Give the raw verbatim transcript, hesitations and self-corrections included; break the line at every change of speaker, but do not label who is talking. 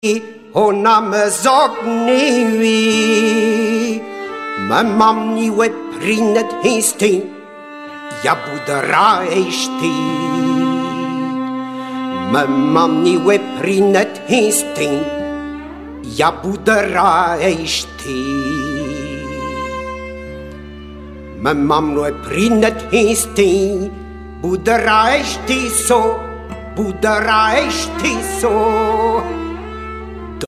Ona me zogni me mamni we prinet histi ja budera ești me mamni we prinet histi ja budera ești me mamni we prinet histi budera ești so budera ești so